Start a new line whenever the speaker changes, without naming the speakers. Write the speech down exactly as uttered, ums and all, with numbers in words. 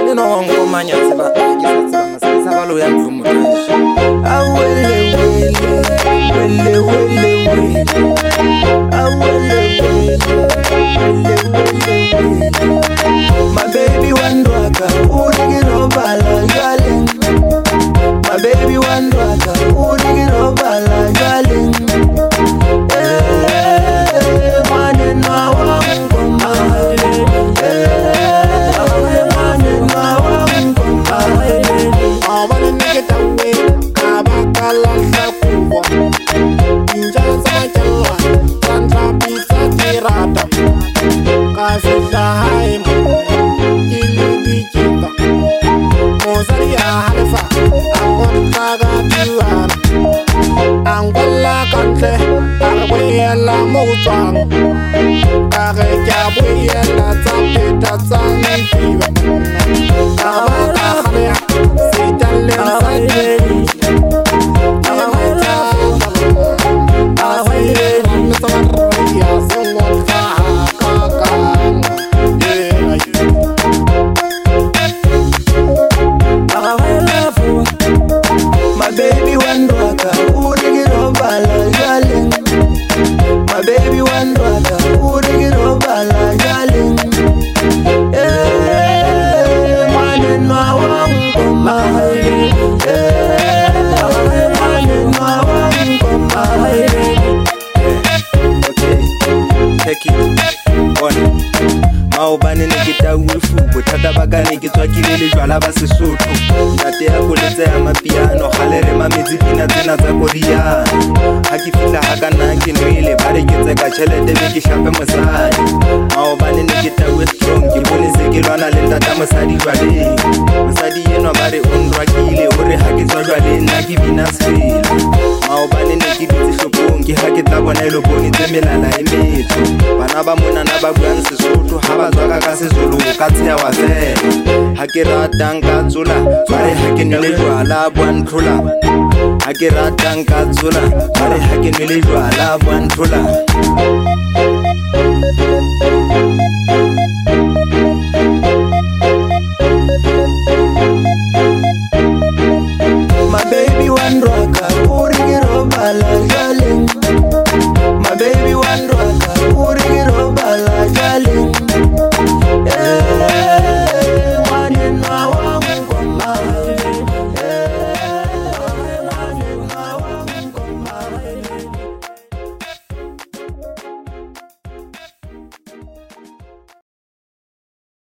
eno wa nkomanya tseba ke sa tseba masisa ba lo ya mfumo tashi awele wele wele wele wele awele wele wele wele my baby wandwaka urigiro bala darling my baby wandwaka urigiro bala darling eh mane na wangoma Angola country, Abuela Mozang, Abuela Zapita Zanzibar, Abakahia, Sitalian my baby wandwaka urigiro bala darling my baby wandwaka urigiro bala darling eh mane na wangoma eh mane na wangoma okay take it on maobane ne ke taufu bothata ba ka ne ke tswakile le jwala ba Sesotho tate ya go letsa ya mapiano gale re mametsi pina tsena tsa Korea ha ke fitla ha kana ke nwele ba re ke tseka tšhelete be ke shape mosadi maobane ne ke tau strong ke bone se ke lwana le ntata mosadi jwale mosadi eno ba re onrwakile o re ha ke tswa jwale nna ke bina sfela maobane ne ke ditse hlokong ke ha ke tla bona e lo bone tse melala e metso bana ba mona na ba buang Sesotho ha ba tswaka ka Sezulu ka tsheya wa fela ha ke ratang ka tsola bare ha ke nwele jwala bwantlola ha ke ratang ka tsola bare ha ke nwele jwala bwantlola